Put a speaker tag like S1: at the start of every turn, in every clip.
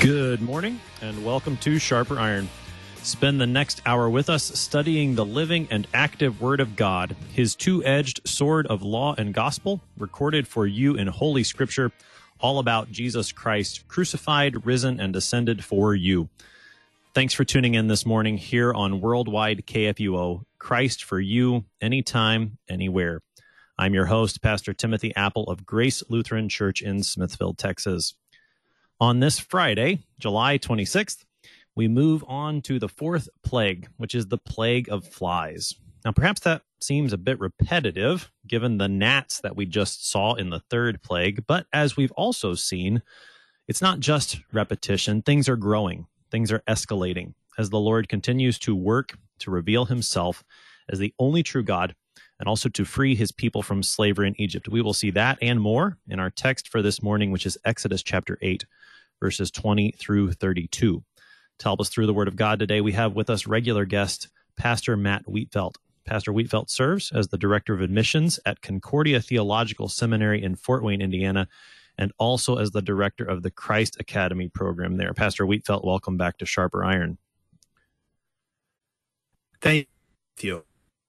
S1: Good morning and welcome to Sharper Iron. Spend the next hour with us studying the living and active Word of God, His two-edged sword of law and gospel, recorded for you in Holy Scripture, all about Jesus Christ, crucified, risen, and ascended for you. Thanks for tuning in this morning here on Worldwide KFUO, Christ for you, anytime, anywhere. I'm your host, Pastor Timothy Apple of Grace Lutheran Church in Smithville, Texas. On this Friday, July 26th, we move on to the fourth plague, which is the plague of flies. Now, perhaps that seems a bit repetitive, given the gnats that we just saw in the third plague, but as we've also seen, it's not just repetition. Things are growing. Things are escalating as the Lord continues to work to reveal himself as the only true God and also to free his people from slavery in Egypt. We will see that and more in our text for this morning, which is Exodus chapter 8, verses 20 through 32. To help us through the Word of God today, we have with us regular guest, Pastor Matt Wheatfeld. Pastor Wheatfeld serves as the Director of Admissions at Concordia Theological Seminary in Fort Wayne, Indiana, and also as the Director of the Christ Academy program there. Pastor Wheatfeld, welcome back to Sharper Iron.
S2: Thank you.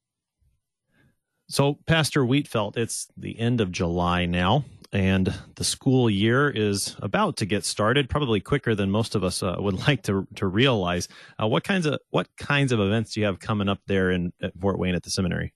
S1: So, Pastor Wheatfeld, it's the end of July now, and the school year is about to get started, probably quicker than most of us would like to realize. What kinds of events do you have coming up there at Fort Wayne at the seminary?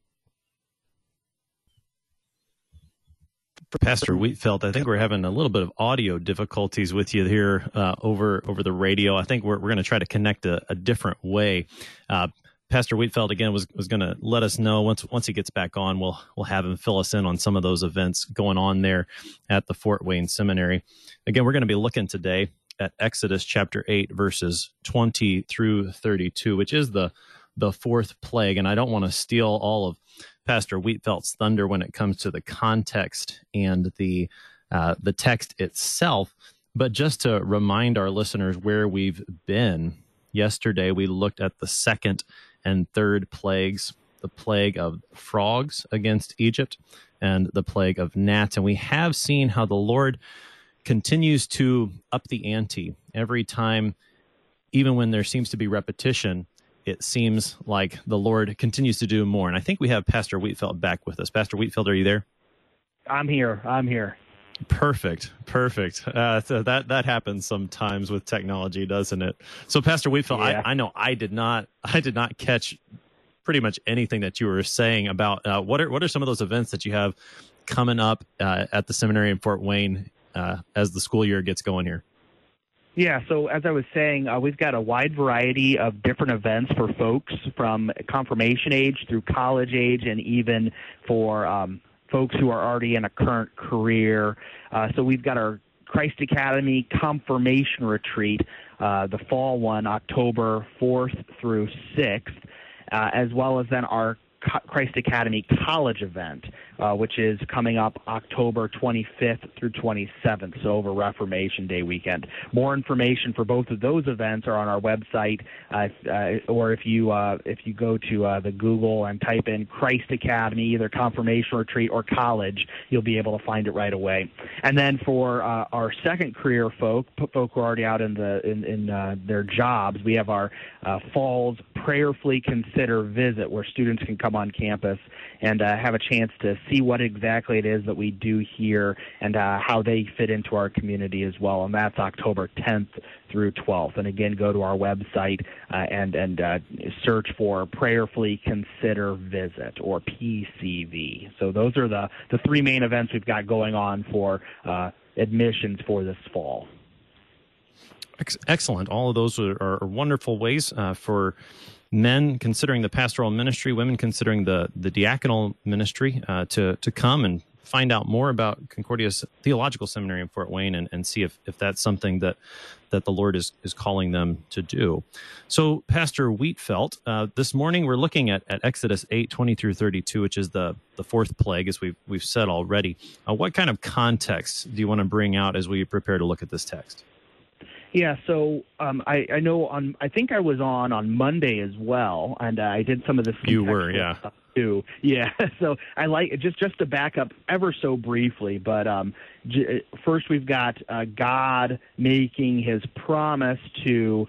S1: Pastor Wheatfeld, I think we're having a little bit of audio difficulties with you here over the radio. I think we're going to try to connect a different way. Pastor Wheatfeld, again, was going to let us know once he gets back on, we'll have him fill us in on some of those events going on there at the Fort Wayne Seminary. Again, we're going to be looking today at Exodus chapter 8, verses 20 through 32, which is the fourth plague. And I don't want to steal all of Pastor Wheatfeld's thunder when it comes to the context and the text itself, but just to remind our listeners where we've been. Yesterday, we looked at the second and third plagues, the plague of frogs against Egypt and the plague of gnats. And we have seen how the Lord continues to up the ante every time, even when there seems to be repetition. It seems like the Lord continues to do more. And I think we have Pastor Wheatfeld back with us. Pastor Wheatfeld, are you there?
S3: I'm here.
S1: Perfect. So that happens sometimes with technology, doesn't it? So, Pastor Wheatfeld, yeah. I know I did not catch pretty much anything that you were saying about what are some of those events that you have coming up at the seminary in Fort Wayne as the school year gets going here.
S3: Yeah, so as I was saying, we've got a wide variety of different events for folks from confirmation age through college age, and even for folks who are already in a current career. So we've got our Christ Academy Confirmation Retreat, the fall one, October 4th through 6th, as well as then our Christ Academy College event, which is coming up October 25th through 27th, so over Reformation Day weekend. More information for both of those events are on our website, or if you go to the Google and type in Christ Academy, either Confirmation Retreat or College, you'll be able to find it right away. And then for our second career folk who are already out in their jobs, we have our Falls Prayerfully Consider Visit, where students can come on campus and have a chance to see what exactly it is that we do here and how they fit into our community as well. And that's October 10th through 12th. And again, go to our website and search for Prayerfully Consider Visit, or PCV. So those are the three main events we've got going on for admissions for this fall.
S1: Excellent. All of those are wonderful ways for men considering the pastoral ministry, women considering the diaconal ministry to come and find out more about Concordia's Theological Seminary in Fort Wayne and see if that's something that the Lord is calling them to do. So, Pastor Wheatfeld, this morning we're looking at Exodus 8, 20 through 32, which is the fourth plague, as we've said already. What kind of context do you want to bring out as we prepare to look at this text?
S3: Yeah, so I know I think I was on Monday as well, and I did some of this.
S1: You were, yeah.
S3: Stuff too. Yeah, so I like just to back up ever so briefly, but first we've got God making his promise to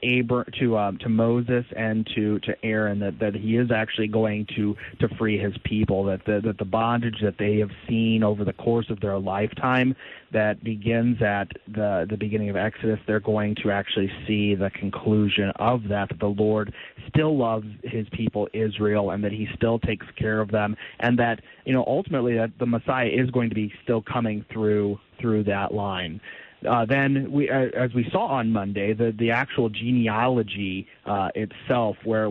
S3: Moses and to Aaron that he is actually going to free his people, that the bondage that they have seen over the course of their lifetime that begins at the beginning of Exodus, they're going to actually see the conclusion of that the Lord still loves his people Israel, and that he still takes care of them, and that ultimately that the Messiah is going to be still coming through that line. Then we, as we saw on Monday, the actual genealogy itself, where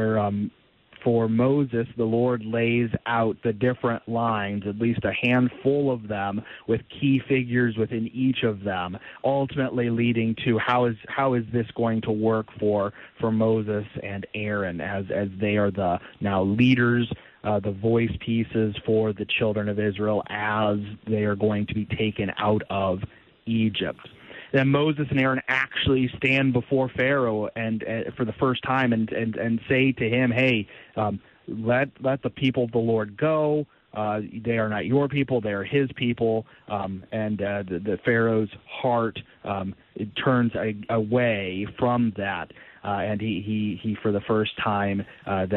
S3: for Moses, the Lord lays out the different lines, at least a handful of them, with key figures within each of them, ultimately leading to how is this going to work for Moses and Aaron as they are the now leaders, the voice pieces for the children of Israel as they are going to be taken out of Egypt. Then Moses and Aaron actually stand before Pharaoh and for the first time and say to him, "Hey, let the people of the Lord go. They are not your people; they are His people." And the Pharaoh's heart it turns away from that. And he for the first time I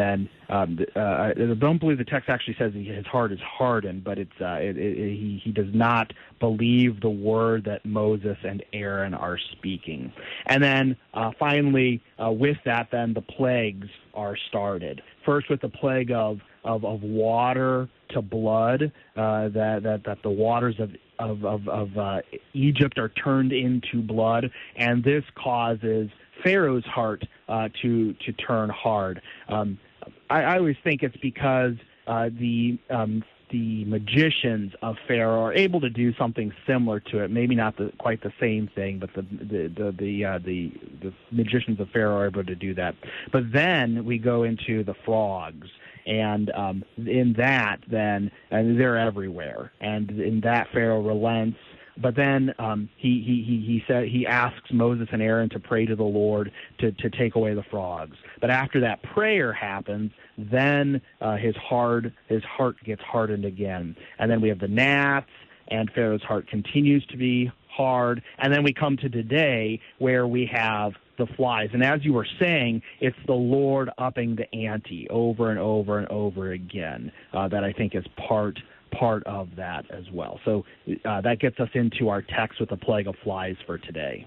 S3: don't believe the text actually says his heart is hardened, but he does not believe the word that Moses and Aaron are speaking. And then finally, with that, then the plagues are started. First with the plague of water to blood, that the waters of Egypt are turned into blood, and this causes Pharaoh's heart to turn hard. I always think it's because the magicians of Pharaoh are able to do something similar to it. Maybe not quite the same thing, but the magicians of Pharaoh are able to do that. But then we go into the frogs. And in that, then, and they're everywhere. And in that, Pharaoh relents. But then he asks Moses and Aaron to pray to the Lord to take away the frogs. But after that prayer happens, then his heart gets hardened again. And then we have the gnats, and Pharaoh's heart continues to be hard. And then we come to today where we have the flies. And as you were saying, it's the Lord upping the ante over and over and over again that I think is part of that as well. So that gets us into our text with the plague of flies for today.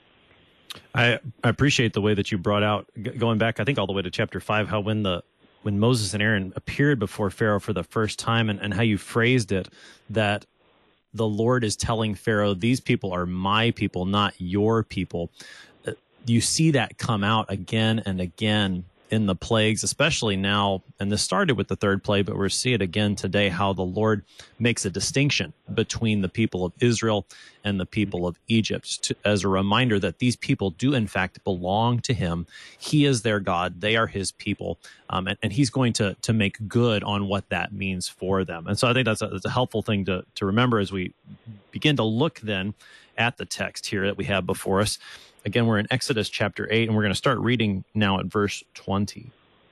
S1: I appreciate the way that you brought out, going back, I think all the way to chapter 5, how when Moses and Aaron appeared before Pharaoh for the first time, and how you phrased it, that the Lord is telling Pharaoh, these people are my people, not your people. You see that come out again and again in the plagues, especially now, and this started with the third plague, but we're seeing it again today, how the Lord makes a distinction between the people of Israel and the people of Egypt, as a reminder that these people do in fact belong to him. He is their God. They are his people. And he's going to make good on what that means for them. And so I think that's a helpful thing to remember as we begin to look then at the text here that we have before us. Again, we're in Exodus chapter 8, and we're going to start reading now at verse 20.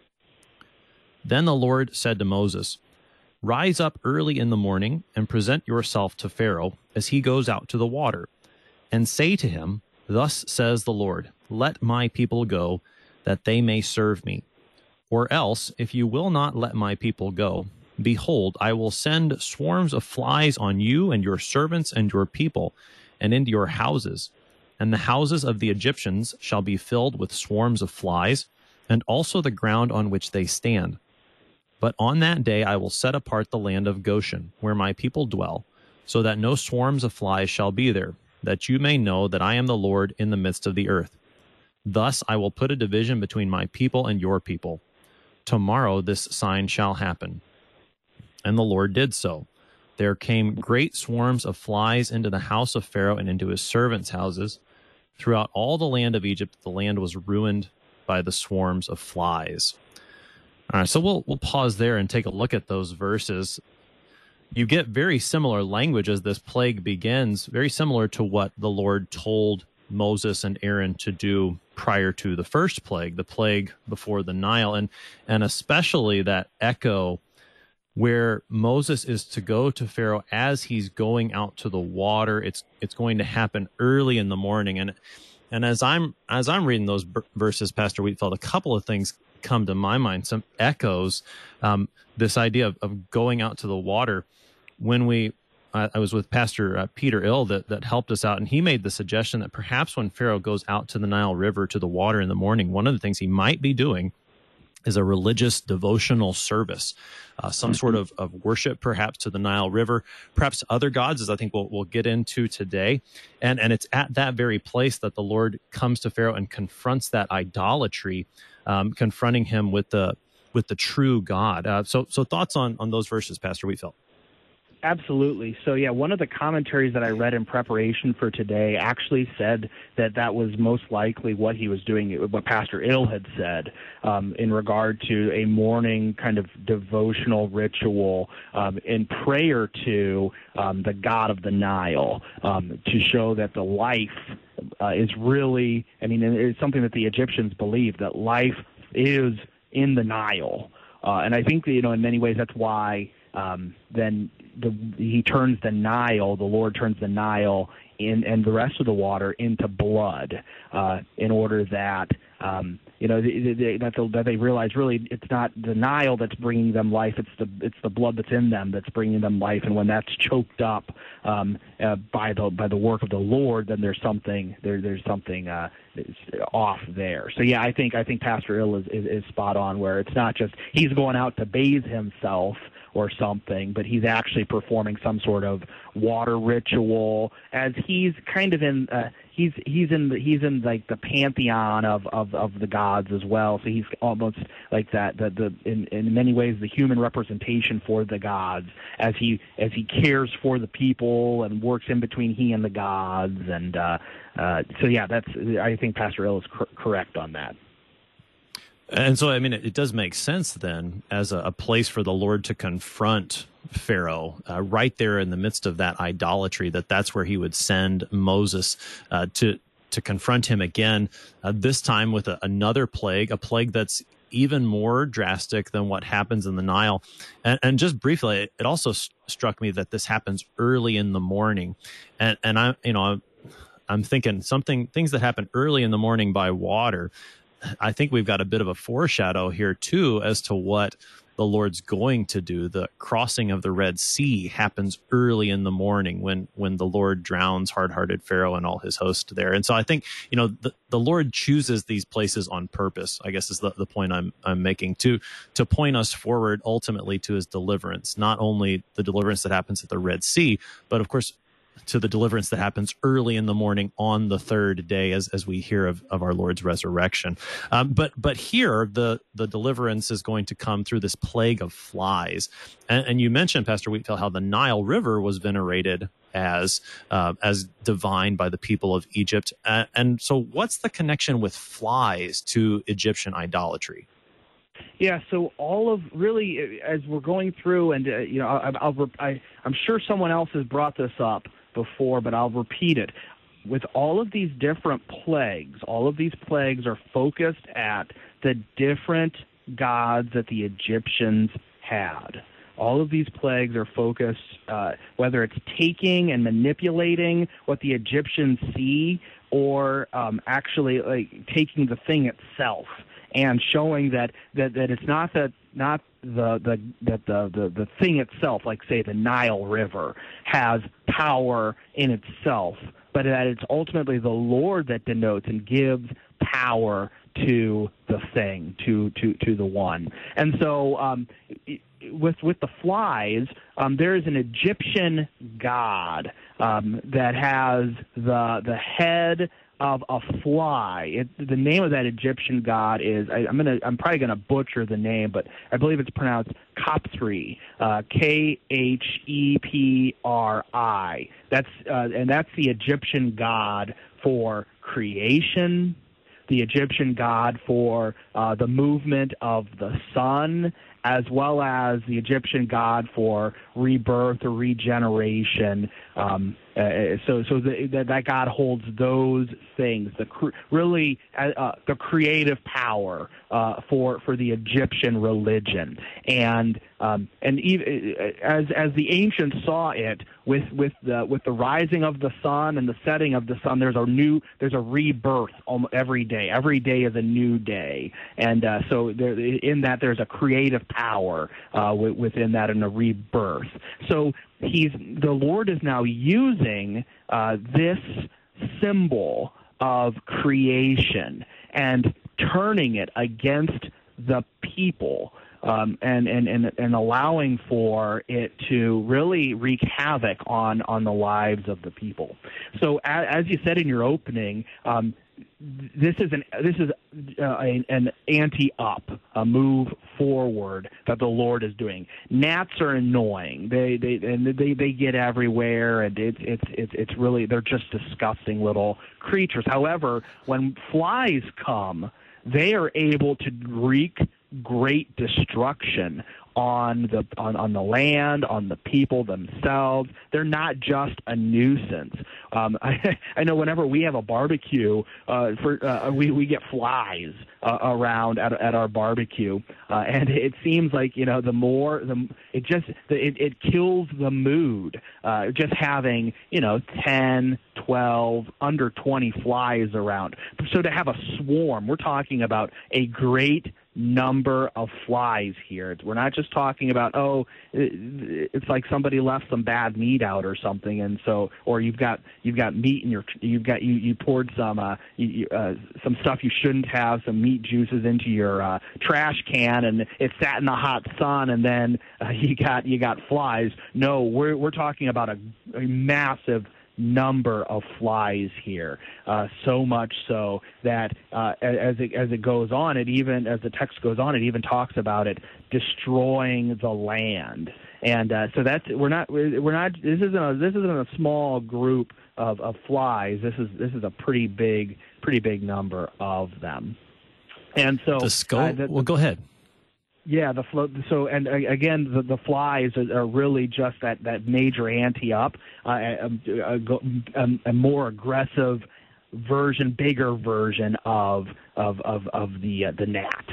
S1: Then the Lord said to Moses, "Rise up early in the morning and present yourself to Pharaoh as he goes out to the water, and say to him, 'Thus says the Lord, let my people go, that they may serve me. Or else, if you will not let my people go, behold, I will send swarms of flies on you and your servants and your people, and into your houses. And the houses of the Egyptians shall be filled with swarms of flies, and also the ground on which they stand. But on that day I will set apart the land of Goshen, where my people dwell, so that no swarms of flies shall be there, that you may know that I am the Lord in the midst of the earth. Thus I will put a division between my people and your people. Tomorrow this sign shall happen.' And the Lord did so. There came great swarms of flies into the house of Pharaoh and into his servants' houses. Throughout all the land of Egypt, the land was ruined by the swarms of flies." All right, so we'll pause there and take a look at those verses. You get very similar language as this plague begins, very similar to what the Lord told Moses and Aaron to do prior to the first plague, the plague before the Nile, and especially that echo where Moses is to go to Pharaoh as he's going out to the water. It's going to happen early in the morning, and as I'm reading those verses, Pastor Wheatfield, a couple of things come to my mind. Some echoes, this idea of going out to the water. When I was with Pastor Peter Ill that helped us out, and he made the suggestion that perhaps when Pharaoh goes out to the Nile River to the water in the morning, one of the things he might be doing is a religious devotional service, some sort of worship, perhaps to the Nile River, perhaps to other gods, as I think we'll get into today. And it's at that very place that the Lord comes to Pharaoh and confronts that idolatry, confronting him with the true God. So thoughts on those verses, Pastor Wheatfield?
S3: Absolutely. So, yeah, one of the commentaries that I read in preparation for today actually said that was most likely what he was doing, what Pastor Ill had said in regard to a morning kind of devotional ritual in prayer to the God of the Nile to show that the life is really, it's something that the Egyptians believed, that life is in the Nile. And I think, in many ways that's why then he turns the Nile, the Lord turns the Nile and the rest of the water into blood in order that, that they realize really it's not the Nile that's bringing them life, it's the blood that's in them that's bringing them life. And when that's choked up by the work of the Lord, then there's something off there. So yeah, I think Pastor Ill is spot on, where it's not just he's going out to bathe himself or something, but he's actually performing some sort of water ritual, as he's kind of in he's in like the pantheon of the gods as well. So he's almost like that in many ways the human representation for the gods, as he cares for the people and works in between he and the gods. And so yeah, I think Pastor Ill is correct on that.
S1: And so, it does make sense then as a place for the Lord to confront Pharaoh right there in the midst of that idolatry, that's where he would send Moses to confront him again, this time with another plague, a plague that's even more drastic than what happens in the Nile. And just briefly, it also struck me that this happens early in the morning. And I'm thinking things that happen early in the morning by water. I think we've got a bit of a foreshadow here, too, as to what the Lord's going to do. The crossing of the Red Sea happens early in the morning when the Lord drowns hard-hearted Pharaoh and all his host there. And so I think, the Lord chooses these places on purpose, I guess is the point I'm making, to point us forward ultimately to his deliverance, not only the deliverance that happens at the Red Sea, but of course, to the deliverance that happens early in the morning on the third day, as we hear of our Lord's resurrection. But here, the deliverance is going to come through this plague of flies. And you mentioned, Pastor Wheatfield, how the Nile River was venerated as divine by the people of Egypt. And so what's the connection with flies to Egyptian idolatry?
S3: Yeah, so all of really, as we're going through, and I'm sure someone else has brought this up before, but I'll repeat it. With all of these different plagues, all of these plagues are focused at the different gods that the Egyptians had. All of these plagues are focused, whether it's taking and manipulating what the Egyptians see, or actually taking the thing itself and showing that it's not the thing itself, like say the Nile River, has power in itself, but that it's ultimately the Lord that denotes and gives power to the thing, to the one. And so with the flies, there is an Egyptian god that has the head of a fly. The name of that Egyptian god is, I'm probably gonna butcher the name, but I believe it's pronounced Khepri, Khepri. That's the Egyptian god for creation, the Egyptian god for the movement of the sun, as well as the Egyptian god for rebirth or regeneration. That God holds those things, really the creative power for the Egyptian religion, and even as the ancients saw it with the rising of the sun and the setting of the sun, there's a rebirth every day. Every day is a new day, and so in that there's a creative power within that and a rebirth. So the Lord is now using this symbol of creation and turning it against the people, and allowing for it to really wreak havoc on the lives of the people. So as you said in your opening, this is an ante-up, a move forward that the Lord is doing. Gnats are annoying. They get everywhere, and it's really, they're just disgusting little creatures. However, when flies come, they are able to wreak great destruction on the land, on the people themselves. They're not just a nuisance. I know whenever we have a barbecue, we get flies around at our barbecue, and it seems like it kills the mood. Just having 10, 12, under 20 flies around. So to have a swarm, we're talking about a great number of flies here. We're not just talking about, it's like somebody left some bad meat out or something, and so, or you've got meat in you poured some stuff you shouldn't have, some meat juices into your trash can, and it sat in the hot sun, and then you got flies. No, we're talking about a massive number of flies here, so much so that as it goes on, as the text goes on, it even talks about it destroying the land, and so that's we're not this isn't a small group of flies. This is a pretty big number of them, and so
S1: the scope. Well, go ahead.
S3: Yeah, again, the flies are really just that major ante-up, a more aggressive version, bigger version of the gnat.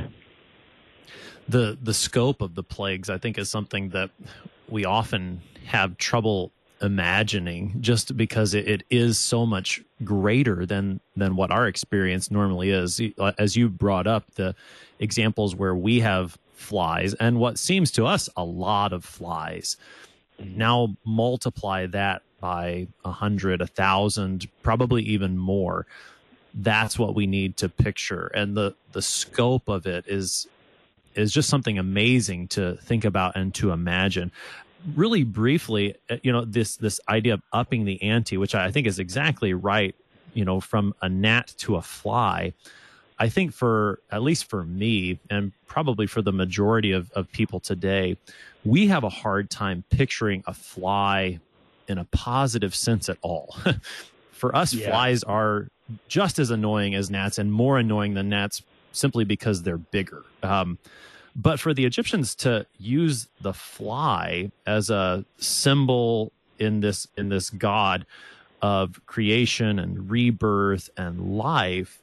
S1: The scope of the plagues, I think, is something that we often have trouble imagining, just because it is so much greater than what our experience normally is. As you brought up, the examples where we have flies and what seems to us a lot of flies, now multiply that by 100, 1,000, probably even more. That's what we need to picture, and the scope of it is just something amazing to think about and to imagine. Really briefly, this idea of upping the ante, which I think is exactly right, from a gnat to a fly. I think at least for me, and probably for the majority of people today, we have a hard time picturing a fly in a positive sense at all. For us, flies are just as annoying as gnats, and more annoying than gnats, simply because they're bigger. But for the Egyptians to use the fly as a symbol in this god of creation and rebirth and life,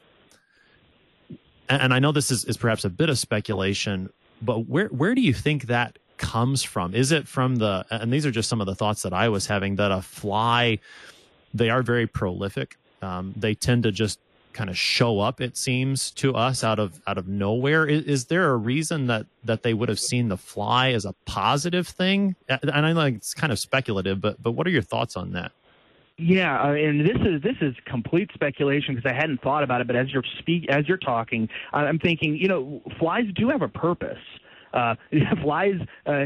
S1: and I know this is perhaps a bit of speculation, but where do you think that comes from? Is it from and these are just some of the thoughts that I was having, that a fly, they are very prolific. They tend to just kind of show up, it seems to us, out of nowhere. Is there a reason that they would have seen the fly as a positive thing? And I know it's kind of speculative, but what are your thoughts on that?
S3: Yeah, and this is complete speculation because I hadn't thought about it. But as you're talking, I'm thinking, flies do have a purpose. Flies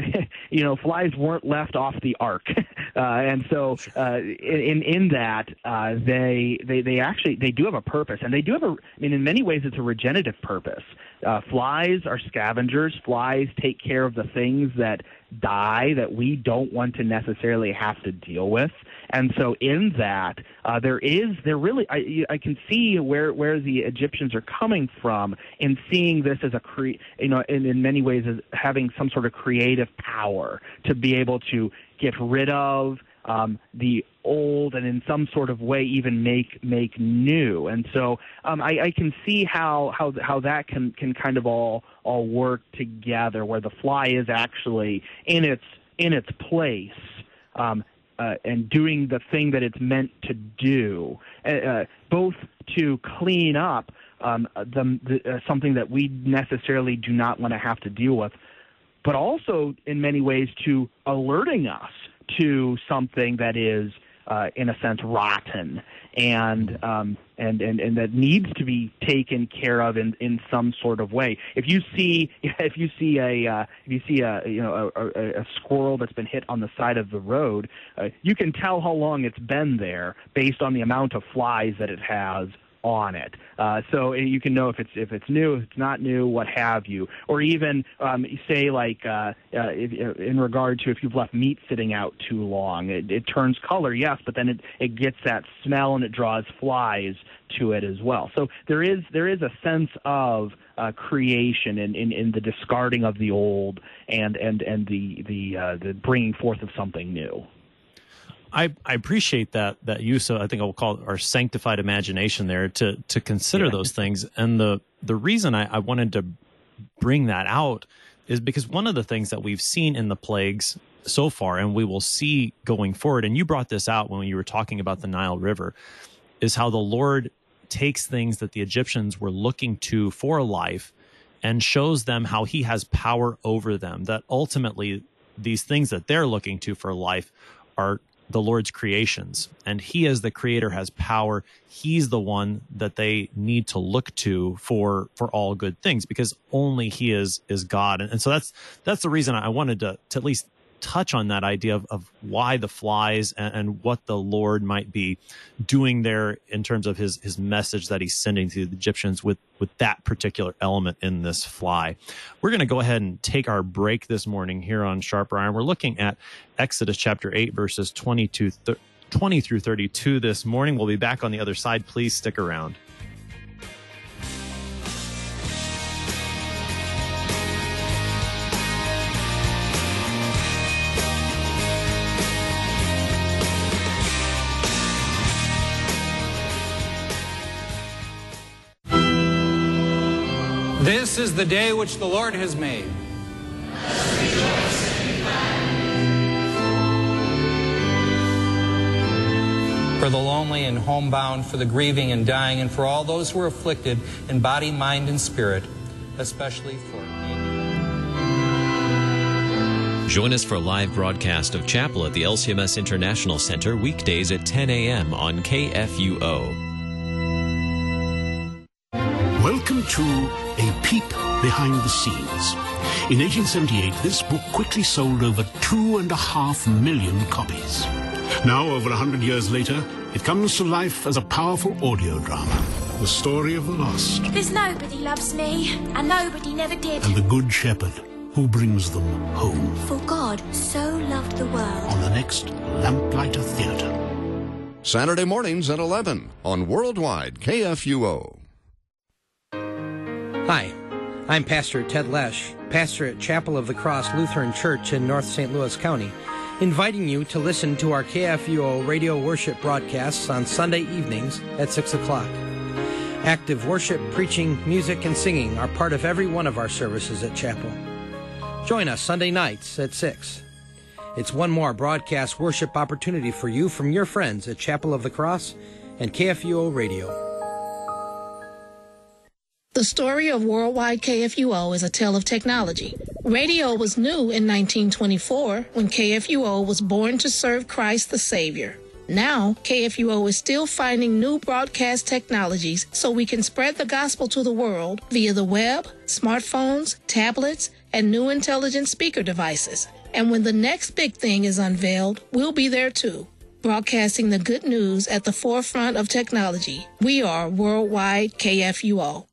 S3: weren't left off the ark, and so in that they actually do have a purpose, and they do have in many ways it's a regenerative purpose. Flies are scavengers. Flies take care of the things that die that we don't want to necessarily have to deal with. And so in that, I can see where the Egyptians are coming from in seeing this as in many ways as having some sort of creative power to be able to get rid of the old and in some sort of way even make new. And so I can see how that can kind of all work together, where the fly is actually in its place and doing the thing that it's meant to do, both to clean up something that we necessarily do not want to have to deal with, but also in many ways to alerting us to something that is, in a sense, rotten and that needs to be taken care of in some sort of way. If you see a squirrel that's been hit on the side of the road, you can tell how long it's been there based on the amount of flies that it has on it. So you can know if it's new, if it's not new, what have you. Or even say like in regard to if you've left meat sitting out too long, it turns color, yes, but then it gets that smell and it draws flies to it as well. So there is a sense of creation in the discarding of the old and the bringing forth of something new.
S1: I appreciate that use of, I think I'll call it our sanctified imagination there to consider those things. And the reason I wanted to bring that out is because one of the things that we've seen in the plagues so far, and we will see going forward, and you brought this out when you were talking about the Nile River, is how the Lord takes things that the Egyptians were looking to for life and shows them how he has power over them, that ultimately these things that they're looking to for life are the Lord's creations, and he as the creator has power. He's the one that they need to look to for all good things, because only he is God. And so that's the reason I wanted to at least touch on that idea of why the flies and what the Lord might be doing there in terms of his message that he's sending to the Egyptians with that particular element in this fly. We're going to go ahead and take our break this morning here on Sharper Iron. We're looking at Exodus chapter 8, verses 20 through 32 this morning. We'll be back on the other side. Please stick around.
S4: This is the day which the Lord has made. For the lonely and homebound, for the grieving and dying, and for all those who are afflicted in body, mind, and spirit, especially for...
S5: Join us for a live broadcast of Chapel at the LCMS International Center weekdays at 10 a.m. on KFUO.
S6: Welcome to A Peep Behind the Scenes. In 1878, this book quickly sold over 2.5 million copies. Now, over 100 years later, it comes to life as a powerful audio drama. The story of the lost.
S7: There's nobody loves me, and nobody never did.
S6: And the Good Shepherd who brings them home.
S7: For God so loved the world.
S6: On the next Lamplighter Theatre.
S8: Saturday mornings at 11 on Worldwide KFUO.
S9: Hi, I'm Pastor Ted Lesh, pastor at Chapel of the Cross Lutheran Church in North St. Louis County, inviting you to listen to our KFUO radio worship broadcasts on Sunday evenings at 6 o'clock. Active worship, preaching, music, and singing are part of every one of our services at Chapel. Join us Sunday nights at 6. It's one more broadcast worship opportunity for you from your friends at Chapel of the Cross and KFUO Radio.
S10: The story of Worldwide KFUO is a tale of technology. Radio was new in 1924 when KFUO was born to serve Christ the Savior. Now, KFUO is still finding new broadcast technologies so we can spread the gospel to the world via the web, smartphones, tablets, and new intelligent speaker devices. And when the next big thing is unveiled, we'll be there too, broadcasting the good news at the forefront of technology. We are Worldwide KFUO.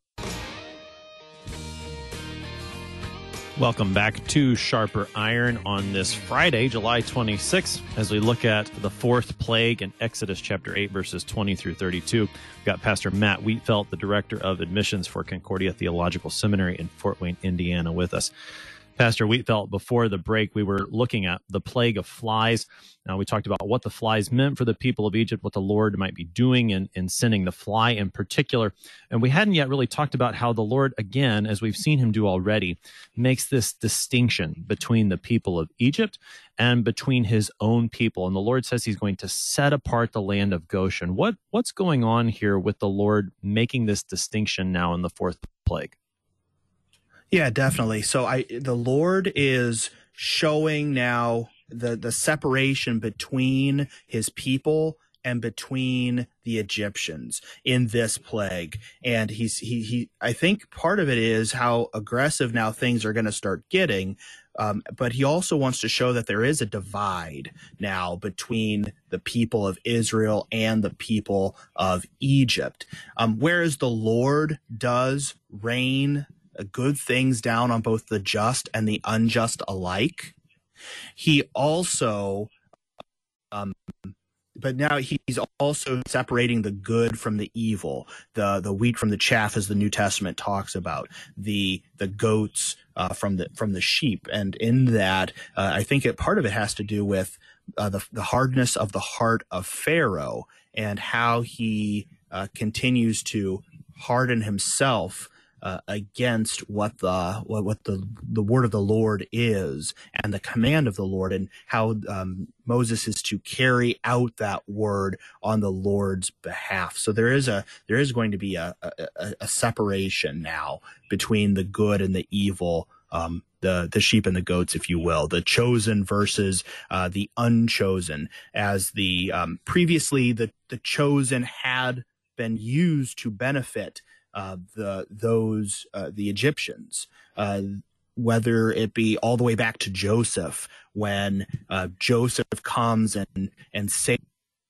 S1: Welcome back to Sharper Iron on this Friday, July 26th, as we look at the fourth plague in Exodus chapter 8, verses 20 through 32. We've got Pastor Matt Wheatfeld, the Director of Admissions for Concordia Theological Seminary in Fort Wayne, Indiana, with us. Pastor Wheatfeld, before the break, we were looking at the plague of flies. We talked about what the flies meant for the people of Egypt, what the Lord might be doing in sending the fly in particular. And we hadn't yet really talked about how the Lord, again, as we've seen him do already, makes this distinction between the people of Egypt and between his own people. And the Lord says he's going to set apart the land of Goshen. What's going on here with the Lord making this distinction now in the fourth plague?
S2: Yeah, definitely. So the Lord is showing now the separation between his people and between the Egyptians in this plague. And he I think part of it is how aggressive now things are going to start getting. But he also wants to show that there is a divide now between the people of Israel and the people of Egypt. Whereas the Lord does rain good things down on both the just and the unjust alike, he also but now he's also separating the good from the evil, the wheat from the chaff, as the New Testament talks about, the goats from the sheep. And in that, I think part of it has to do with the hardness of the heart of Pharaoh and how he continues to harden himself against what the word of the Lord is and the command of the Lord, and how Moses is to carry out that word on the Lord's behalf. So there is going to be a separation now between the good and the evil, the sheep and the goats, if you will, the chosen versus the unchosen. As the previously the chosen had been used to benefit the Egyptians, whether it be all the way back to Joseph, when Joseph comes and saves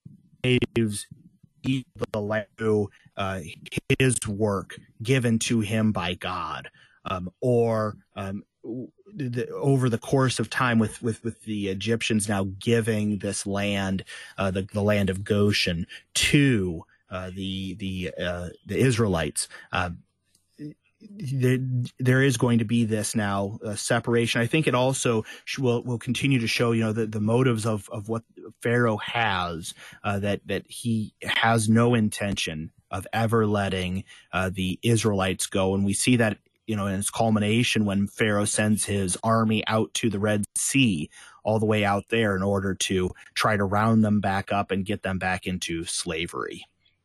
S2: the land through his work given to him by God, or over the course of time with the Egyptians now giving this land, the land of Goshen, to the Israelites. There is going to be this now separation. I think it also will continue to show, the motives of what Pharaoh has, that he has no intention of ever letting the Israelites go. And we see that, in its culmination when Pharaoh sends his army out to the Red Sea, all the way out there, in order to try to round them back up and get them back into slavery.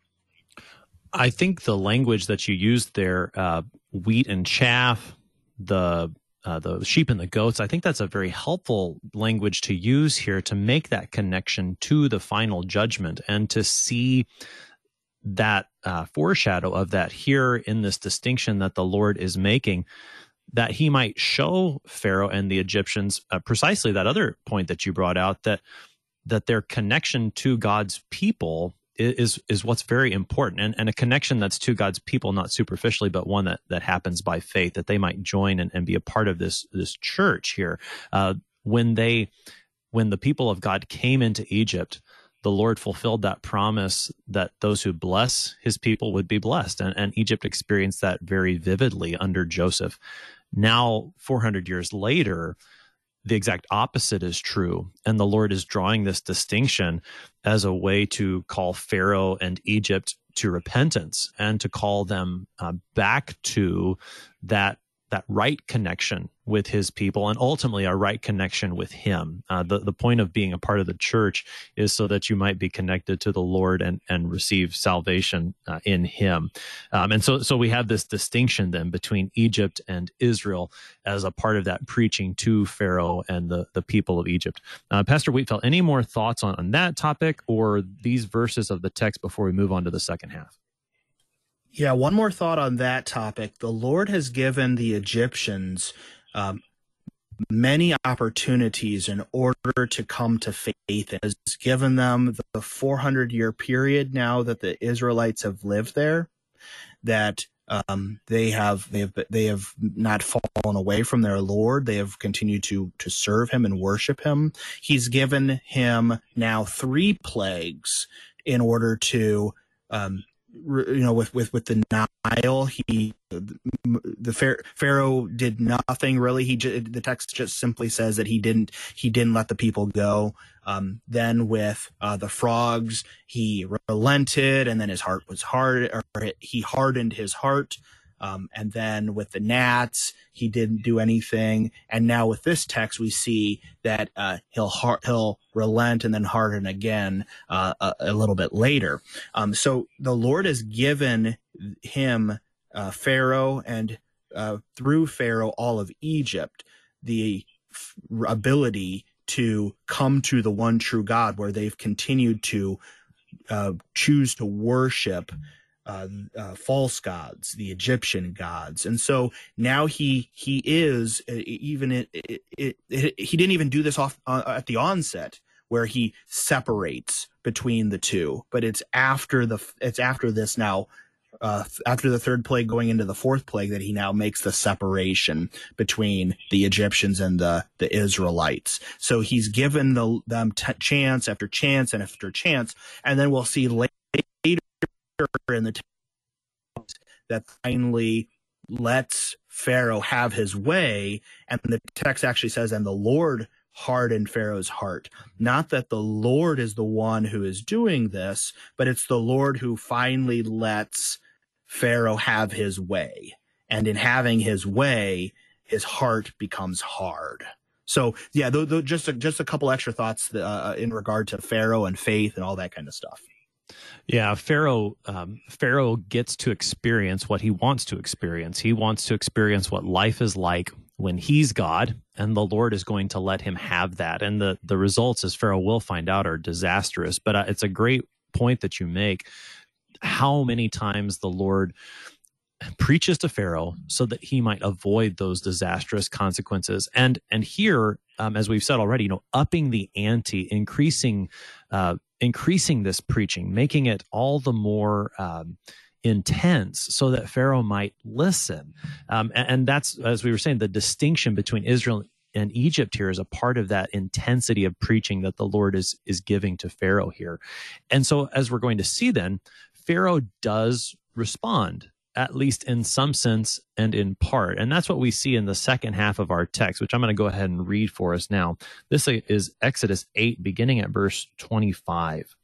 S1: I think the language that you used there, wheat and chaff, the sheep and the goats, I think that's a very helpful language to use here to make that connection to the final judgment and to see that foreshadow of that here in this distinction that the Lord is making, that he might show Pharaoh and the Egyptians precisely that other point that you brought out, that their connection to God's people is what's very important, and a connection that's to God's people, not superficially, but one that happens by faith, that they might join and be a part of this church here. When the people of God came into Egypt, the Lord fulfilled that promise that those who bless his people would be blessed, and Egypt experienced that very vividly under Joseph. Now, 400 years later, the exact opposite is true, and the Lord is drawing this distinction as a way to call Pharaoh and Egypt to repentance and to call them back to that right connection with his people, and ultimately a right connection with him. The point of being a part of the church is so that you might be connected to the Lord and receive salvation in him. And so we have this distinction then between Egypt and Israel as a part of that preaching to Pharaoh and the people of Egypt. Pastor Wheatfeld, any more thoughts on that topic or these verses of the text before we move on to the second half?
S2: Yeah, one more thought on that topic. The Lord has given the Egyptians many opportunities in order to come to faith, and has given them the 400-year period now that the Israelites have lived there, that they have not fallen away from their Lord. They have continued to serve him and worship him. He's given him now 3 plagues in order to with the Nile, Pharaoh did nothing really. The text just simply says that he didn't let the people go. Then with the frogs, he relented, and then his heart was hard, or he hardened his heart. And then with the gnats, he didn't do anything. And now with this text, we see that he'll relent and then harden again a little bit later. So the Lord has given him Pharaoh, and through Pharaoh all of Egypt, the ability to come to the one true God, where they've continued to choose to worship false gods, the Egyptian gods. And so now he is he didn't even do this at the onset, where he separates between the two, but it's after this now, after the third plague going into the fourth plague, that he now makes the separation between the Egyptians and the Israelites. So he's given them chance after chance and after chance, and then we'll see later in the text that finally lets Pharaoh have his way, and the text actually says, and the Lord hardened Pharaoh's heart. Not that the Lord is the one who is doing this, but it's the Lord who finally lets Pharaoh have his way, and in having his way, his heart becomes hard. So yeah, just a couple extra thoughts in regard to Pharaoh and faith and all that kind of stuff.
S1: Yeah, Pharaoh gets to experience what he wants to experience. He wants to experience what life is like when he's God, and the Lord is going to let him have that. And the results, as Pharaoh will find out, are disastrous. But it's a great point that you make, how many times the Lord preaches to Pharaoh so that he might avoid those disastrous consequences. And here, as we've said already, upping the ante, increasing this preaching, making it all the more intense so that Pharaoh might listen. And that's, as we were saying, the distinction between Israel and Egypt here is a part of that intensity of preaching that the Lord is giving to Pharaoh here. And so, as we're going to see then, Pharaoh does respond, at least in some sense and in part. And that's what we see in the second half of our text, which I'm going to go ahead and read for us now. This is Exodus 8, beginning at verse 25.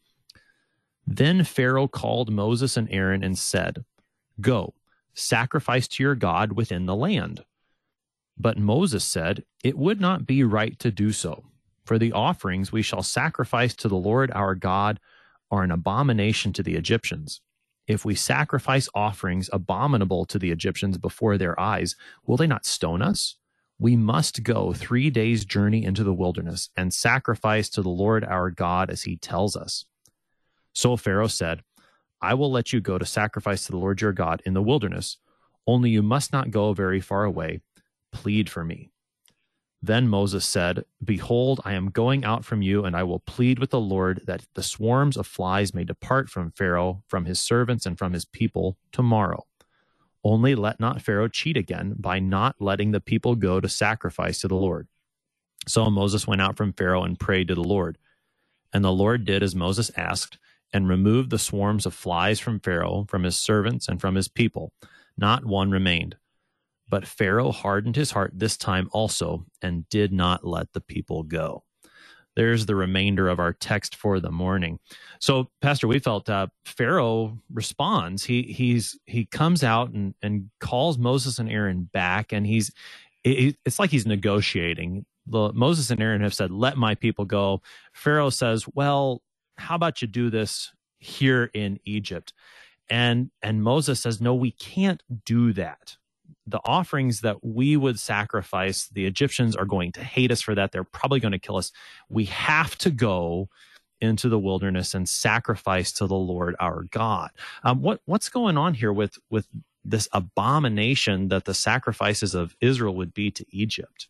S1: Then Pharaoh called Moses and Aaron and said, "Go, sacrifice to your God within the land." But Moses said, "It would not be right to do so, for the offerings we shall sacrifice to the Lord our God are an abomination to the Egyptians. If we sacrifice offerings abominable to the Egyptians before their eyes, will they not stone us? We must go 3 days' journey into the wilderness and sacrifice to the Lord our God as he tells us." So Pharaoh said, "I will let you go to sacrifice to the Lord your God in the wilderness, only you must not go very far away. Plead for me." Then Moses said, "Behold, I am going out from you, and I will plead with the Lord that the swarms of flies may depart from Pharaoh, from his servants, and from his people tomorrow. Only let not Pharaoh cheat again by not letting the people go to sacrifice to the Lord." So Moses went out from Pharaoh and prayed to the Lord. And the Lord did as Moses asked, and removed the swarms of flies from Pharaoh, from his servants, and from his people. Not one remained. But Pharaoh hardened his heart this time also, and did not let the people go. There's the remainder of our text for the morning. So, Pastor, we felt Pharaoh responds. He comes out and calls Moses and Aaron back, and it's like he's negotiating. Moses and Aaron have said, "Let my people go." Pharaoh says, "Well, how about you do this here in Egypt?" And Moses says, "No, we can't do that. The offerings that we would sacrifice, the Egyptians are going to hate us for that. They're probably going to kill us. We have to go into the wilderness and sacrifice to the Lord our God." What's going on here with this abomination that the sacrifices of Israel would be to Egypt?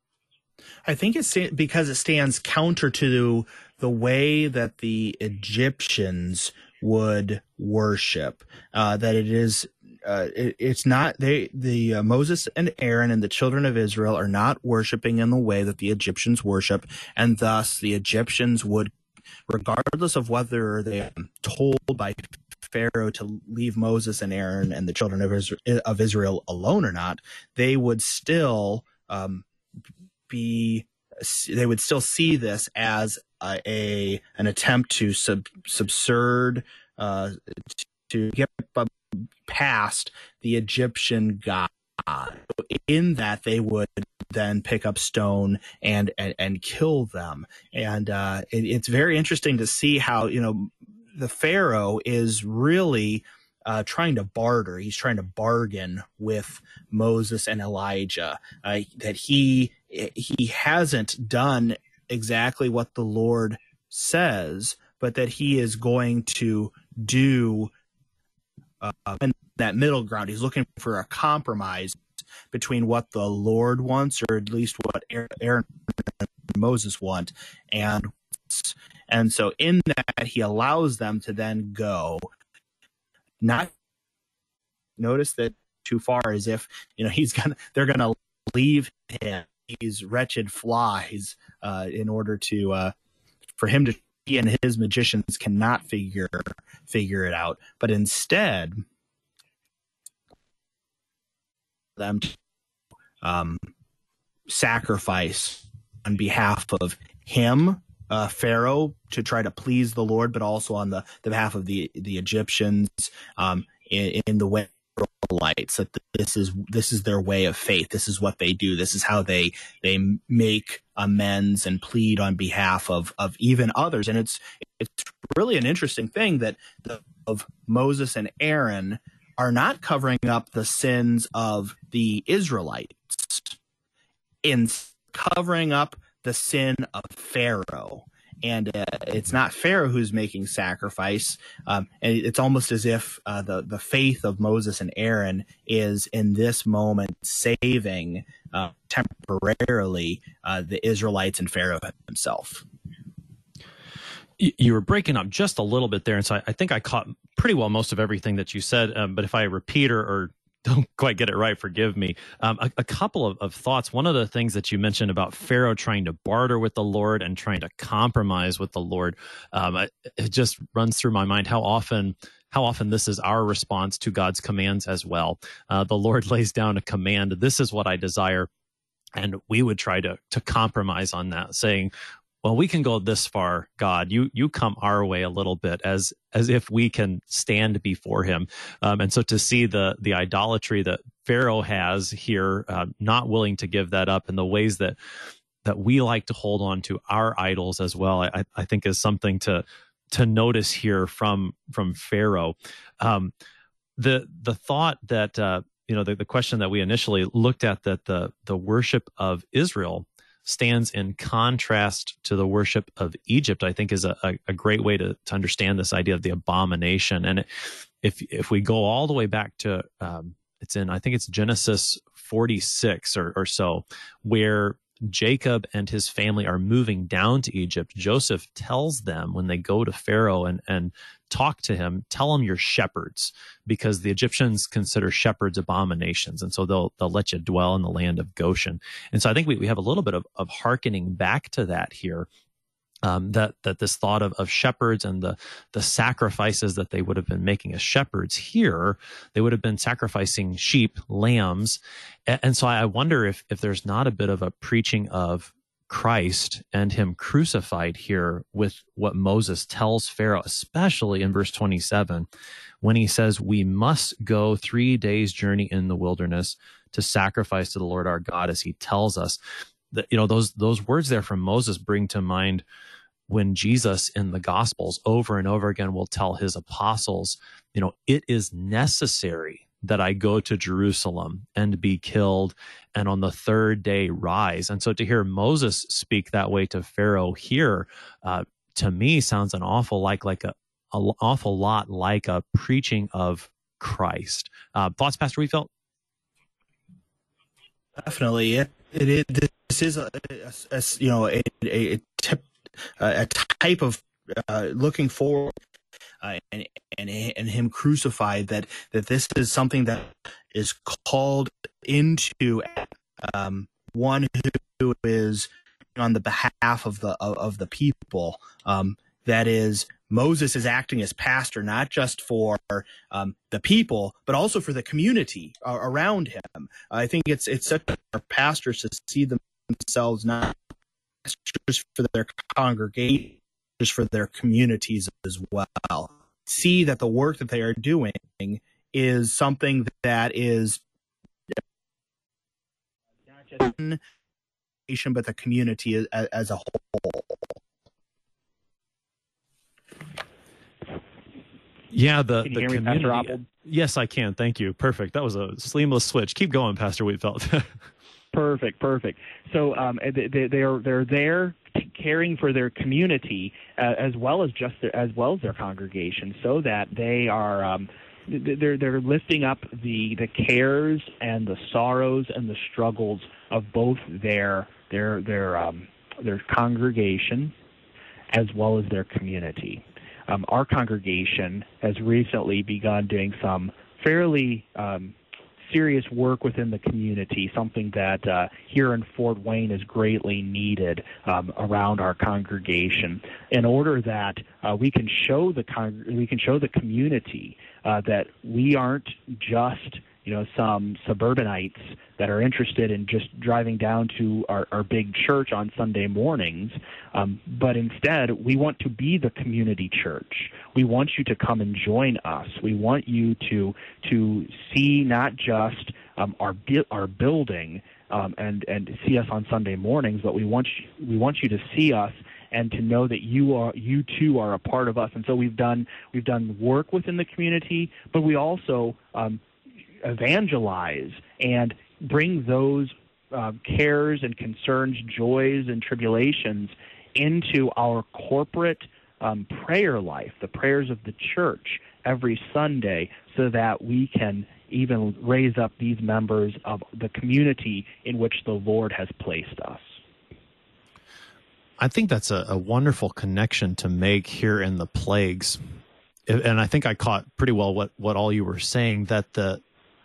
S2: I think it's because it stands counter to the way that the Egyptians would worship. That it is. It's not Moses and Aaron and the children of Israel are not worshiping in the way that the Egyptians worship, and thus the Egyptians would, regardless of whether they are told by Pharaoh to leave Moses and Aaron and the children of Israel alone or not, they would still see this as an attempt to subsert, to get past the Egyptian god. In that, they would then pick up stone and kill them. And it's very interesting to see how, the Pharaoh is really trying to barter. He's trying to bargain with Moses and Elijah, that he hasn't done exactly what the Lord says, but that he is going to do in that middle ground. He's looking for a compromise between what the Lord wants, or at least what Aaron and Moses want, and so in that, he allows them to then go. Not notice that too far, as if they're gonna leave him, these wretched flies, in order to for him to. He and his magicians cannot figure it out, but instead, them to sacrifice on behalf of him, Pharaoh, to try to please the Lord, but also on the behalf of the Egyptians, in the way of the Israelites, that this is their way of faith. This is what they do. This is how they make amends and plead on behalf of even others. And it's really an interesting thing that of Moses and Aaron are not covering up the sins of the Israelites, in covering up the sin of Pharaoh. And it's not Pharaoh who's making sacrifice. And it's almost as if the faith of Moses and Aaron is in this moment saving temporarily the Israelites and Pharaoh himself.
S1: You were breaking up just a little bit there, and so I think I caught pretty well most of everything that you said. But if I repeat or don't quite get it right, forgive me. A couple of thoughts. One of the things that you mentioned about Pharaoh trying to barter with the Lord and trying to compromise with the Lord, it just runs through my mind how often this is our response to God's commands as well. The Lord lays down a command, this is what I desire, and we would try to compromise on that, saying, well, we can go this far, God. You come our way a little bit, as if we can stand before him. And so to see the idolatry that Pharaoh has here, not willing to give that up, and the ways that we like to hold on to our idols as well, I think is something to notice here from Pharaoh. The thought that the question that we initially looked at, that the worship of Israel stands in contrast to the worship of Egypt, I think is a great way to understand this idea of the abomination. And if we go all the way back to, I think it's Genesis 46 or so, where Jacob and his family are moving down to Egypt, Joseph tells them when they go to Pharaoh and talk to him, tell him you're shepherds, because the Egyptians consider shepherds abominations. And so they'll let you dwell in the land of Goshen. And so I think we have a little bit of hearkening back to that here. That this thought of shepherds and the sacrifices that they would have been making as shepherds here, they would have been sacrificing sheep, lambs. And so I wonder if there's not a bit of a preaching of Christ and him crucified here with what Moses tells Pharaoh, especially in verse 27, when he says, we must go 3 days' journey in the wilderness to sacrifice to the Lord our God, as he tells us. That, those words there from Moses bring to mind when Jesus in the Gospels over and over again will tell his apostles, it is necessary that I go to Jerusalem and be killed, and on the third day rise. And so to hear Moses speak that way to Pharaoh here, to me sounds an awful awful lot like a preaching of Christ. Thoughts, Pastor Wheatfield?
S2: Definitely, this is a type of looking forward and him crucified, that this is something that is called into one who is on the behalf of the people, that is Moses is acting as pastor, not just for the people, but also for the community around him. I think it's such for pastors to see themselves not just for their congregation, just for their communities as well. See that the work that they are doing is something that is not just but the community as a whole.
S1: Yeah, the
S3: Can you hear me,
S1: community.
S3: Pastor Oppold?
S1: Yes, I can. Thank you. Perfect. That was a seamless switch. Keep going, Pastor Wheatfeld.
S3: Perfect. So they're there caring for their community as well as their congregation, so that they are they're lifting up the cares and the sorrows and the struggles of both their congregation as well as their community. Our congregation has recently begun doing some fairly serious work within the community, something that here in Fort Wayne is greatly needed around our congregation, in order that we can show the community that we aren't just some suburbanites that are interested in just driving down to our big church on Sunday mornings, but instead we want to be the community church. We want you to come and join us. We want you to see not just our building and see us on Sunday mornings, but we want you to see us and to know that you too are a part of us. And so we've done work within the community, but we also evangelize and bring those cares and concerns, joys and tribulations into our corporate prayer life, the prayers of the church every Sunday, so that we can even raise up these members of the community in which the Lord has placed us.
S1: I think that's a wonderful connection to make here in the plagues. And I think I caught pretty well what all you were saying, that the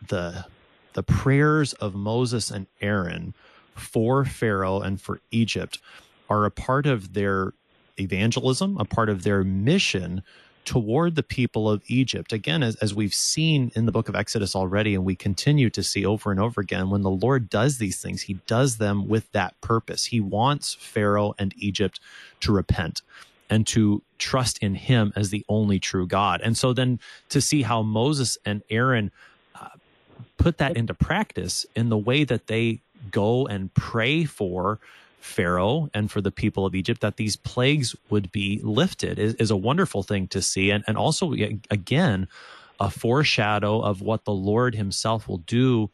S1: prayers of Moses and Aaron for Pharaoh and for Egypt are a part of their evangelism, a part of their mission toward the people of Egypt. Again, as we've seen in the book of Exodus already, and we continue to see over and over again, when the Lord does these things, he does them with that purpose. He wants Pharaoh and Egypt to repent and to trust in him as the only true God. And so then to see how Moses and Aaron put that into practice in the way that they go and pray for Pharaoh and for the people of Egypt, that these plagues would be lifted, is a wonderful thing to see. And also, again, a foreshadow of what the Lord himself will do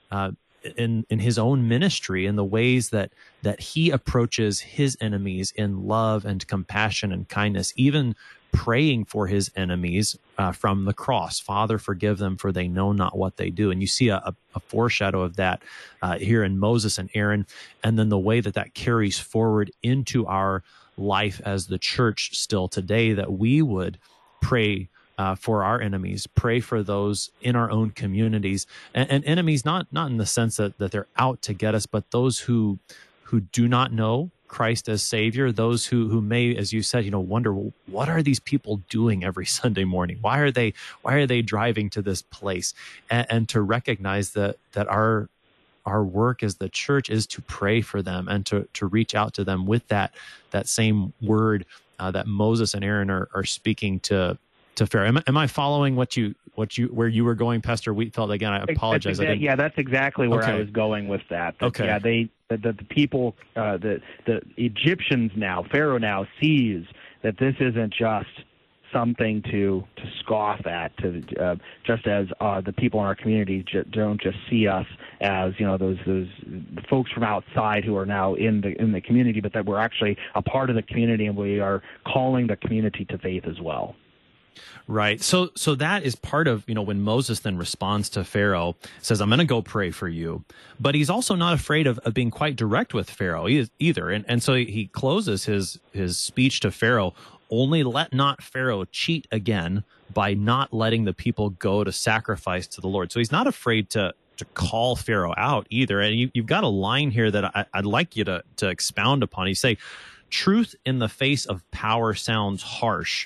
S1: in his own ministry, in the ways that he approaches his enemies in love and compassion and kindness, even praying for his enemies from the cross. Father, forgive them, for they know not what they do. And you see a foreshadow of that here in Moses and Aaron, and then the way that carries forward into our life as the church still today, that we would pray for our enemies, pray for those in our own communities, and enemies not in the sense that they're out to get us, but those who do not know Christ as Savior, those who may, as you said, wonder, well, what are these people doing every Sunday morning? Why are they driving to this place? And to recognize that our work as the church is to pray for them and to reach out to them with that same word that Moses and Aaron are speaking to Pharaoh. Am I following where you were going, Pastor Wheatfeld? Again, I apologize.
S3: That's exactly where
S1: Okay.
S3: I was going with that.
S1: Okay.
S3: Yeah, the people, the Egyptians now, Pharaoh now sees that this isn't just something to scoff at, just as the people in our community don't just see us as those folks from outside who are now in the community, but that we're actually a part of the community, and we are calling the community to faith as well.
S1: Right. So that is part of, when Moses then responds to Pharaoh, says, I'm going to go pray for you. But he's also not afraid of being quite direct with Pharaoh either. And so he closes his speech to Pharaoh, only let not Pharaoh cheat again by not letting the people go to sacrifice to the Lord. So he's not afraid to call Pharaoh out either. And you've got a line here that I'd like you to expound upon. You say, truth in the face of power sounds harsh,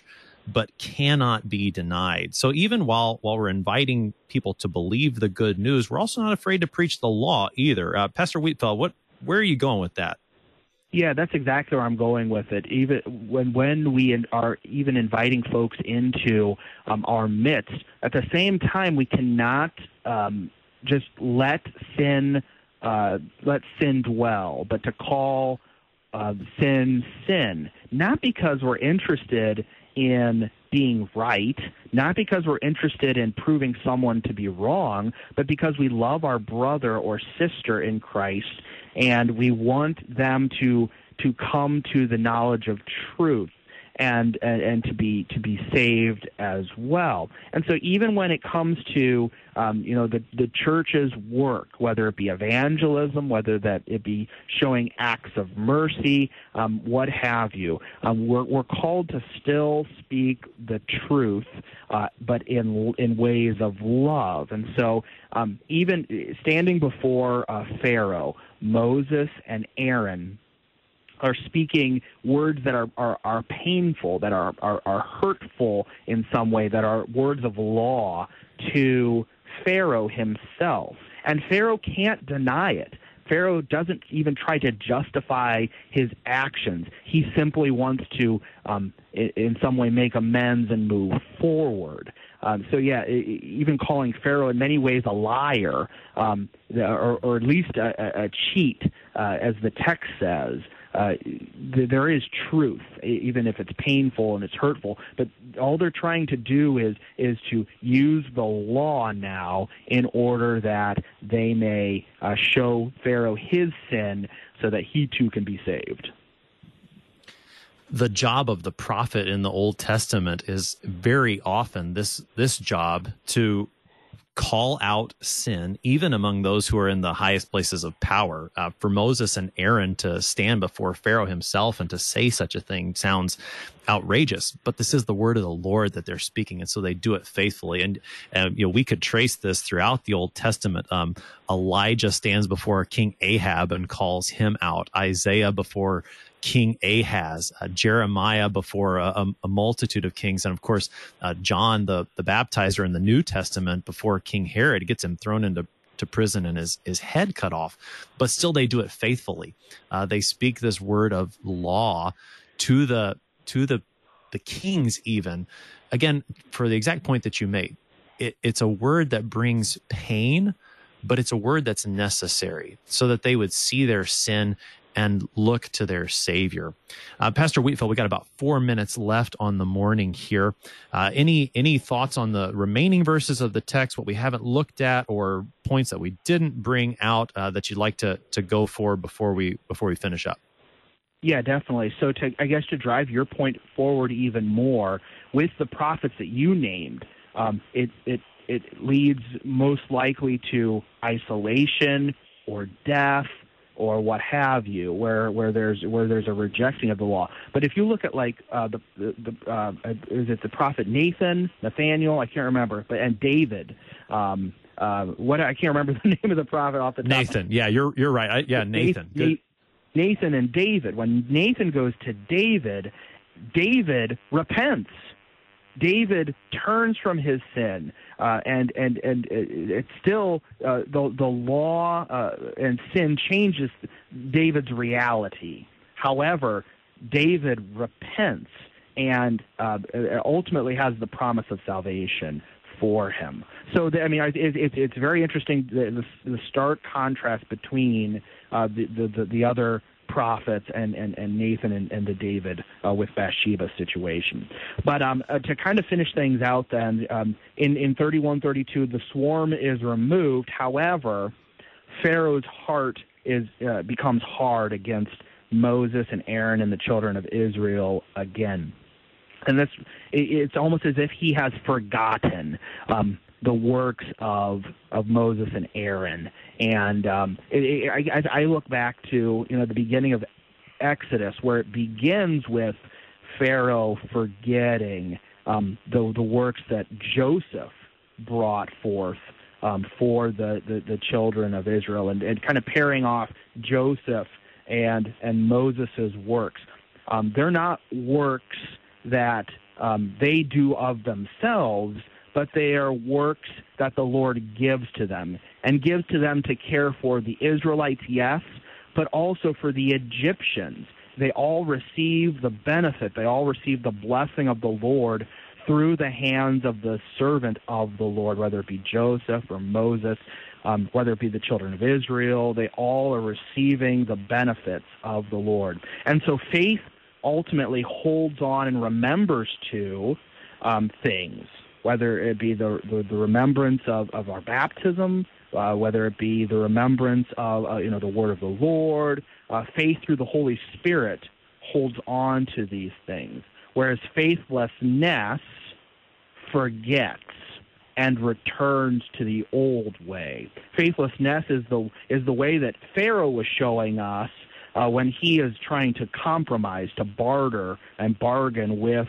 S1: but cannot be denied. So even while we're inviting people to believe the good news, we're also not afraid to preach the law either. Pastor Wheatfeld, where are you going with that?
S3: Yeah, that's exactly where I'm going with it. Even when we are even inviting folks into our midst, at the same time, we cannot just let sin dwell, but to call sin, not because we're interested in being right, not because we're interested in proving someone to be wrong, but because we love our brother or sister in Christ, and we want them to come to the knowledge of truth and to be saved as well. And so even when it comes to the church's work, whether it be evangelism, whether that it be showing acts of mercy, what have you, we're called to still speak the truth, but in ways of love. And so even standing before Pharaoh, Moses and Aaron are speaking words that are painful, that are hurtful in some way, that are words of law to Pharaoh himself. And Pharaoh can't deny it. Pharaoh doesn't even try to justify his actions. He simply wants to, in some way, make amends and move forward. Even calling Pharaoh in many ways a liar, or at least a cheat, as the text says, there is truth, even if it's painful and it's hurtful. But all they're trying to do is to use the law now in order that they may show Pharaoh his sin so that he too can be saved.
S1: The job of the prophet in the Old Testament is very often this job to call out sin, even among those who are in the highest places of power. For Moses and Aaron to stand before Pharaoh himself and to say such a thing sounds outrageous, but this is the word of the Lord that they're speaking, and so they do it faithfully. And we could trace this throughout the Old Testament. Elijah stands before King Ahab and calls him out. Isaiah before King Ahaz, Jeremiah before a multitude of kings, and of course John the baptizer in the New Testament before King Herod gets him thrown into prison and his head cut off. But still they do it faithfully. They speak this word of law to the kings, even, again, for the exact point that you made. It's a word that brings pain, but it's a word that's necessary so that they would see their sin and look to their Savior. Pastor Wheatfeld, we got about 4 minutes left on the morning here. Any thoughts on the remaining verses of the text, what we haven't looked at, or points that we didn't bring out that you'd like to go for before we finish up?
S3: Yeah, definitely. So to drive your point forward even more, with the prophets that you named, it leads most likely to isolation or death, or what have you, where there's a rejecting of the law. But if you look at is it the prophet Nathaniel? I can't remember, and David. I can't remember the name of the prophet off the top.
S1: Nathan. Yeah, you're right. Nathan.
S3: Nathan and David. When Nathan goes to David, David repents. David turns from his sin, and it's still the law and sin changes David's reality. However, David repents and ultimately has the promise of salvation for him. So, it's very interesting the stark contrast between the other prophets and Nathan and the David with Bathsheba's situation. But to kind of finish things out then, in 31-32, the swarm is removed. However, Pharaoh's heart becomes hard against Moses and Aaron and the children of Israel again. And it's almost as if he has forgotten the works of Moses and Aaron. And I look back to the beginning of Exodus, where it begins with Pharaoh forgetting the works that Joseph brought forth for the children of Israel, and kind of pairing off Joseph and Moses' works. They're not works that they do of themselves, but they are works that the Lord gives to them, and gives to them to care for the Israelites, yes, but also for the Egyptians. They all receive the benefit, they all receive the blessing of the Lord through the hands of the servant of the Lord, whether it be Joseph or Moses, whether it be the children of Israel. They all are receiving the benefits of the Lord. And so faith ultimately holds on and remembers to things, whether it be the remembrance of our baptism, whether it be the remembrance of the word of the Lord. Faith through the Holy Spirit holds on to these things, whereas faithlessness forgets and returns to the old way. Faithlessness is the way that Pharaoh was showing us when he is trying to compromise, to barter and bargain with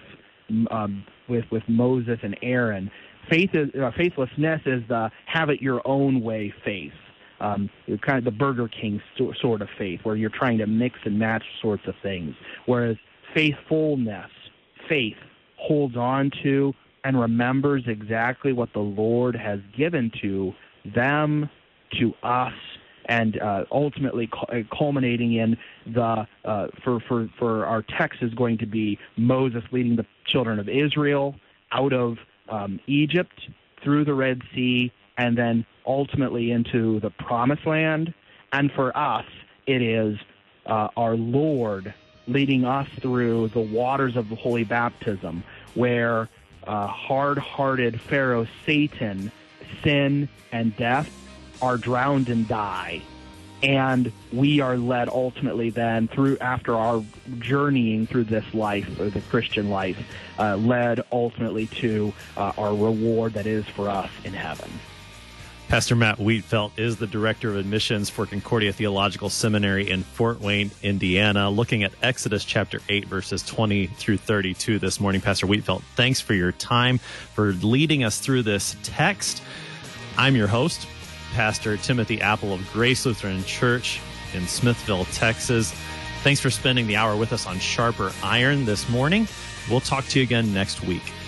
S3: Moses and Aaron. Faithlessness is the have it your own way faith, kind of the Burger King sort of faith, where you're trying to mix and match sorts of things. Whereas faithfulness, faith holds on to and remembers exactly what the Lord has given to them, to us, and ultimately culminating in the for our text is going to be Moses leading the children of Israel out of Egypt through the Red Sea and then ultimately into the Promised Land. And for us, it is our Lord leading us through the waters of the Holy Baptism, where hard-hearted Pharaoh Satan, sin, and death are drowned and die. And we are led ultimately then through, after our journeying through this life, or the Christian life, led ultimately to our reward that is for us in heaven.
S1: Pastor Matt Wheatfeld is the Director of Admissions for Concordia Theological Seminary in Fort Wayne, Indiana, looking at Exodus chapter 8, verses 20 through 32 this morning. Pastor Wheatfeld, thanks for your time, for leading us through this text. I'm your host, Pastor Timothy Apple of Grace Lutheran Church in Smithville, Texas. Thanks for spending the hour with us on Sharper Iron this morning. We'll talk to you again next week.